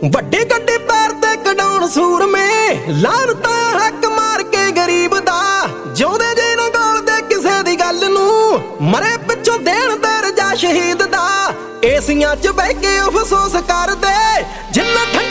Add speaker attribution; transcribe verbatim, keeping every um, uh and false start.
Speaker 1: ਵੱਡੇ ਗੱਡੇ ਪੈਰ ਤੇ ਕਢਾਉਣ ਸੂਰਮੇ, ਲਾਨਤਾਂ ਹੱਕ ਮਾਰ ਕੇ ਗਰੀਬ ਦਾ। ਜਿਉਂਦੇ ਜੇ ਨਾ ਗੋਲਦੇ ਕਿਸੇ ਦੀ ਗੱਲ ਨੂੰ, ਮਰੇ ਪਿੱਛੋਂ ਦੇਣ ਤੇ ਰਜਾ ਸ਼ਹੀਦ ਦਾ। ਏਸੀਆਂ ਚ ਬਹਿ ਕੇ ਅਫਸੋਸ ਕਰਦੇ ਜਿੰਨਾ